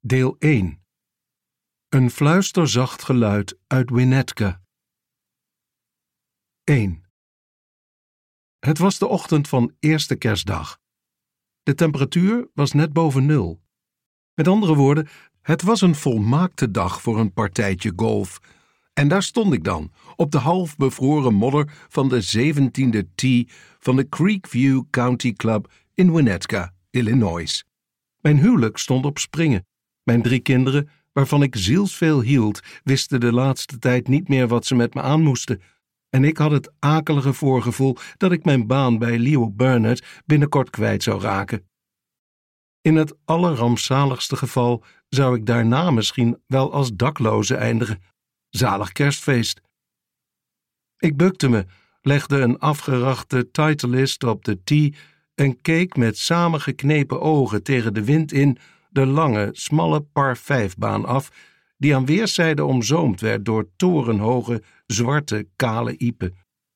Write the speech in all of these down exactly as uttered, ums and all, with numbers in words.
Deel één. Een fluisterzacht geluid uit Winnetka. één. Het was de ochtend van eerste kerstdag. De temperatuur was net boven nul. Met andere woorden, het was een volmaakte dag voor een partijtje golf. En daar stond ik dan, op de half bevroren modder van de zeventiende tee van de Creekview County Club in Winnetka, Illinois. Mijn huwelijk stond op springen. Mijn drie kinderen, waarvan ik zielsveel hield, wisten de laatste tijd niet meer wat ze met me aan moesten. En ik had het akelige voorgevoel dat ik mijn baan bij Leo Burnett binnenkort kwijt zou raken. In het allerrampzaligste geval zou ik daarna misschien wel als dakloze eindigen. Zalig kerstfeest. Ik bukte me, legde een afgerachte Titleist op de tee en keek met samengeknepen ogen tegen de wind in de lange, smalle par vijf-baan af, die aan weerszijden omzoomd werd door torenhoge, zwarte, kale iepen.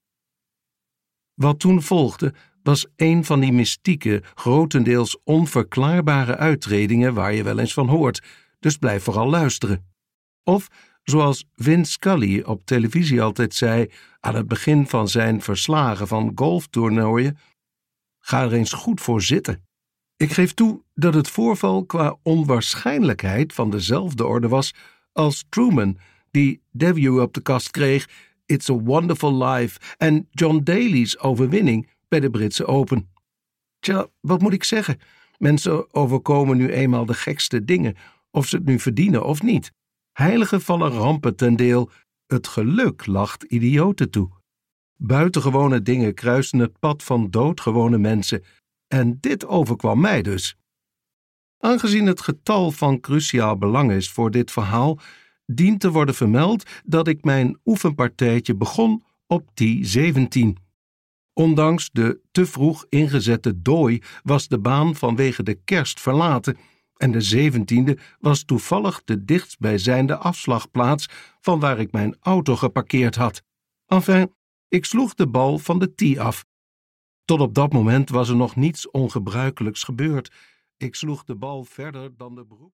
Wat toen volgde, was een van die mystieke, grotendeels onverklaarbare uittredingen waar je wel eens van hoort, dus blijf vooral luisteren. Of, zoals Vin Scully op televisie altijd zei aan het begin van zijn verslagen van golftoernooien, ga er eens goed voor zitten. Ik geef toe dat het voorval qua onwaarschijnlijkheid van dezelfde orde was als Truman, die debut op de kast kreeg, It's a Wonderful Life, en John Daly's overwinning bij de Britse Open. Tja, wat moet ik zeggen? Mensen overkomen nu eenmaal de gekste dingen, of ze het nu verdienen of niet. Heiligen vallen rampen ten deel, het geluk lacht idioten toe. Buitengewone dingen kruisen het pad van doodgewone mensen, en dit overkwam mij dus. Aangezien het getal van cruciaal belang is voor dit verhaal, dient te worden vermeld dat ik mijn oefenpartijtje begon op tee zeventien. Ondanks de te vroeg ingezette dooi was de baan vanwege de kerst verlaten en de zeventiende was toevallig de dichtstbijzijnde afslagplaats van waar ik mijn auto geparkeerd had. Enfin, ik sloeg de bal van de tee af. Tot op dat moment was er nog niets ongebruikelijks gebeurd. Ik sloeg de bal verder dan de beroep.